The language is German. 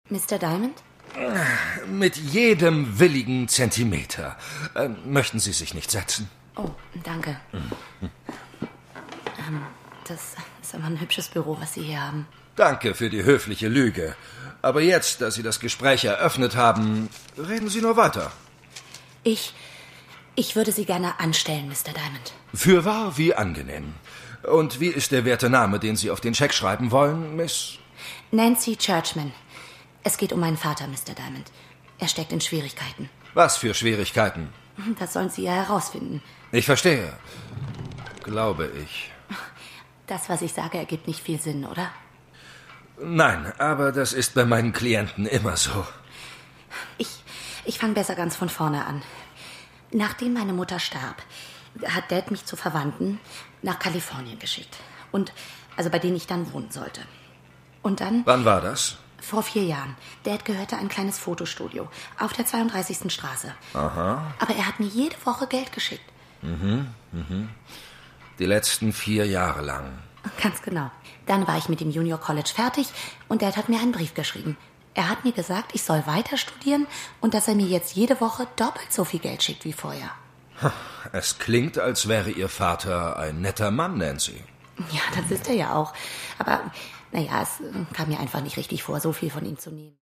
Mr. Diamond? Mit jedem willigen Zentimeter. Möchten Sie sich nicht setzen? Oh, danke. Das ist aber ein hübsches Büro, was Sie hier haben. Danke für die höfliche Lüge. Aber jetzt, da Sie das Gespräch eröffnet haben, reden Sie nur weiter. Ich würde Sie gerne anstellen, Mr. Diamond. Fürwahr, wie angenehm. Und wie ist der werte Name, den Sie auf den Scheck schreiben wollen, Miss? Nancy Churchman. Es geht um meinen Vater, Mr. Diamond. Er steckt in Schwierigkeiten. Was für Schwierigkeiten? Das sollen Sie ja herausfinden. Ich verstehe. Glaube ich. Das, was ich sage, ergibt nicht viel Sinn, oder? Nein, aber das ist bei meinen Klienten immer so. Ich fange besser ganz von vorne an. Nachdem meine Mutter starb, hat Dad mich zu Verwandten nach Kalifornien geschickt. Also bei denen ich dann wohnen sollte. Und dann... Wann war das? Vor 4 Jahren. Dad gehörte ein kleines Fotostudio auf der 32. Straße. Aha. Aber er hat mir jede Woche Geld geschickt. Die letzten 4 Jahre lang. Ganz genau. Dann war ich mit dem Junior College fertig und Dad hat mir einen Brief geschrieben. Er hat mir gesagt, ich soll weiter studieren und dass er mir jetzt jede Woche doppelt so viel Geld schickt wie vorher. Es klingt, als wäre Ihr Vater ein netter Mann, Nancy. Ja, das ist er ja auch. Aber, naja, es kam mir einfach nicht richtig vor, so viel von ihm zu nehmen.